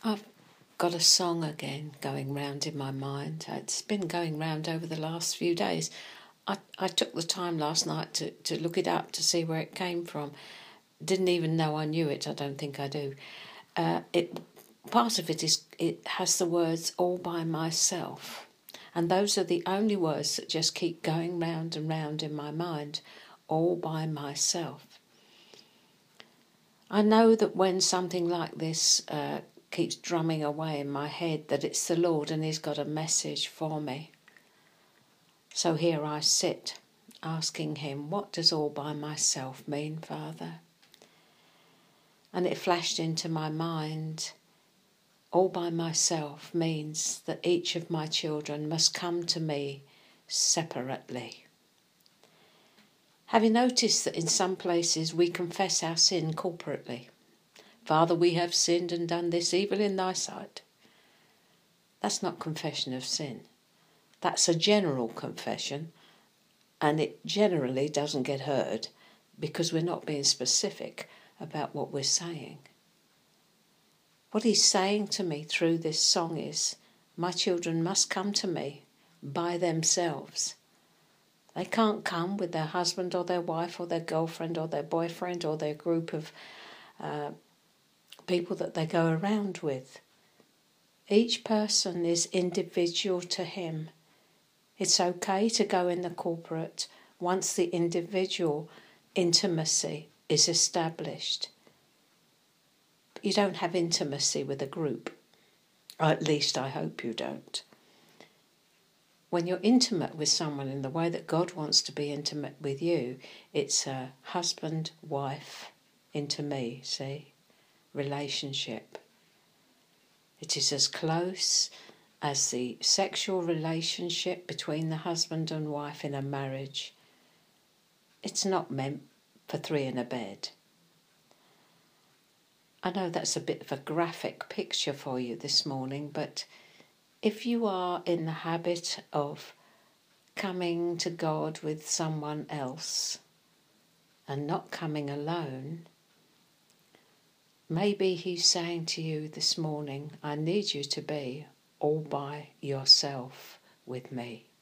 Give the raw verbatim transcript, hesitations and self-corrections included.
I've got a song again going round in my mind. It's been going round over the last few days. I, I took the time last night to, to look it up to see where it came from. Didn't even know I knew it. I don't think I do. Uh, it part of it is it has the words "all by myself," and those are the only words that just keep going round and round in my mind. All by myself. I know that when something like this uh, keeps drumming away in my head, that it's the Lord and He's got a message for me. So here I sit, asking Him, what does all by myself mean, Father? And it flashed into my mind, all by myself means that each of my children must come to me separately. Have you noticed that in some places we confess our sin corporately? Father, we have sinned and done this evil in thy sight. That's not confession of sin. That's a general confession, and it generally doesn't get heard because we're not being specific about what we're saying. What He's saying to me through this song is, my children must come to me by themselves. They can't come with their husband or their wife or their girlfriend or their boyfriend or their group of uh, people that they go around with. Each person is individual to Him. It's okay to go in the corporate once the individual intimacy is established. But you don't have intimacy with a group. Or at least I hope you don't. When you're intimate with someone in the way that God wants to be intimate with you, it's a husband-wife intimacy relationship. It is as close as the sexual relationship between the husband and wife in a marriage. It's not meant for three in a bed. I know that's a bit of a graphic picture for you this morning, but if you are in the habit of coming to God with someone else and not coming alone, maybe He's saying to you this morning, I need you to be all by yourself with me.